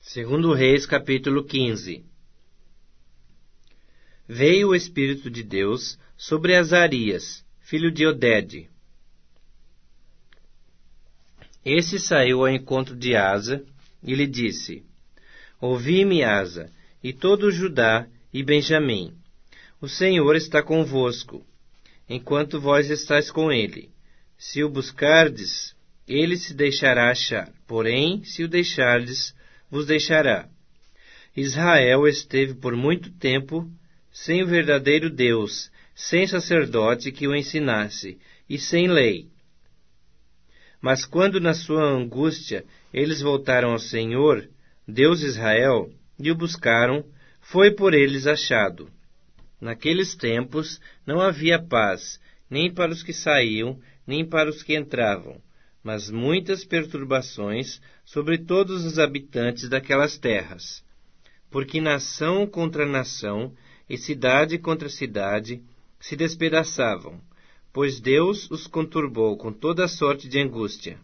Segundo Reis, capítulo 15. Veio o Espírito de Deus sobre Azarias, filho de Odede. Esse saiu ao encontro de Asa e lhe disse: Ouvi-me, Asa, e todo o Judá e Benjamim. O Senhor está convosco, enquanto vós estáis com ele. Se o buscardes, ele se deixará achar, porém, se o deixardes, vos deixará. Israel esteve por muito tempo sem o verdadeiro Deus, sem sacerdote que o ensinasse, e sem lei. Mas quando na sua angústia eles voltaram ao Senhor, Deus de Israel, e o buscaram, foi por eles achado. Naqueles tempos não havia paz, nem para os que saíam, nem para os que entravam, mas muitas perturbações sobre todos os habitantes daquelas terras. Porque nação contra nação e cidade contra cidade se despedaçavam, pois Deus os conturbou com toda sorte de angústia.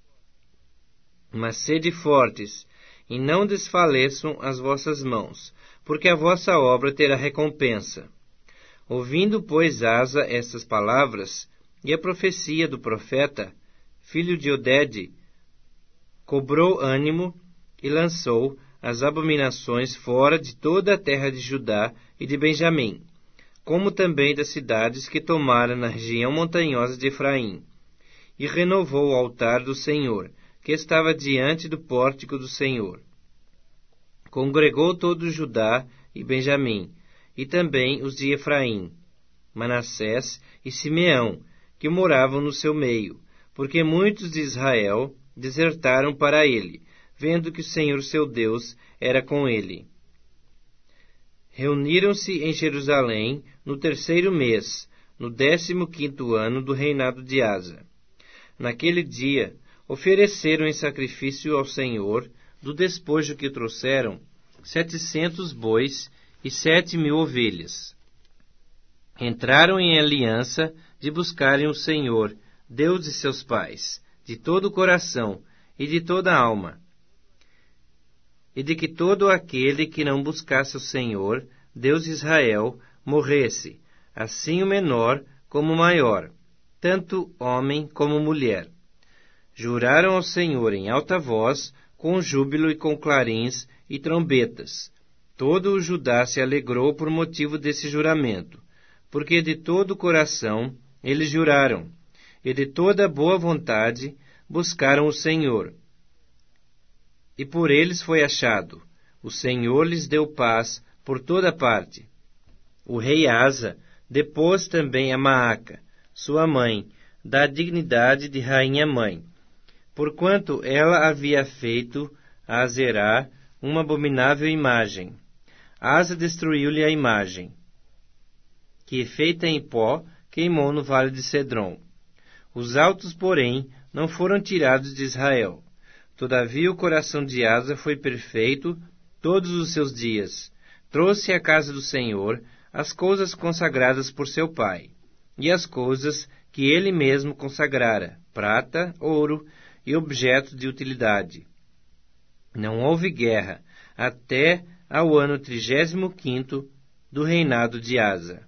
Mas sede fortes, e não desfaleçam as vossas mãos, porque a vossa obra terá recompensa. Ouvindo, pois, Asa estas palavras, e a profecia do profeta, filho de Odede, cobrou ânimo e lançou as abominações fora de toda a terra de Judá e de Benjamim, como também das cidades que tomara na região montanhosa de Efraim, e renovou o altar do Senhor, que estava diante do pórtico do Senhor. Congregou todo Judá e Benjamim, e também os de Efraim, Manassés e Simeão, que moravam no seu meio, porque muitos de Israel desertaram para ele, vendo que o Senhor seu Deus era com ele. Reuniram-se em Jerusalém no 3º mês, no 15º ano do reinado de Asa. Naquele dia, ofereceram em sacrifício ao Senhor, do despojo que trouxeram, 700 bois e 7.000 ovelhas. Entraram em aliança de buscarem o Senhor, Deus de seus pais, de todo o coração e de toda a alma, e de que todo aquele que não buscasse o Senhor, Deus de Israel, morresse, assim o menor como o maior, tanto homem como mulher. Juraram ao Senhor em alta voz, com júbilo e com clarins e trombetas. Todo o Judá se alegrou por motivo desse juramento, porque de todo o coração eles juraram, e de toda boa vontade buscaram o Senhor. E por eles foi achado. O Senhor lhes deu paz por toda parte. O rei Asa depôs também a Maaca, sua mãe, da dignidade de rainha-mãe, porquanto ela havia feito a Azerá uma abominável imagem. Asa destruiu-lhe a imagem, que, feita em pó, queimou no vale de Cedron. Os altos, porém, não foram tirados de Israel. Todavia o coração de Asa foi perfeito todos os seus dias. Trouxe à casa do Senhor as coisas consagradas por seu pai, e as coisas que ele mesmo consagrara, prata, ouro e objetos de utilidade. Não houve guerra até ao ano 35º do reinado de Asa.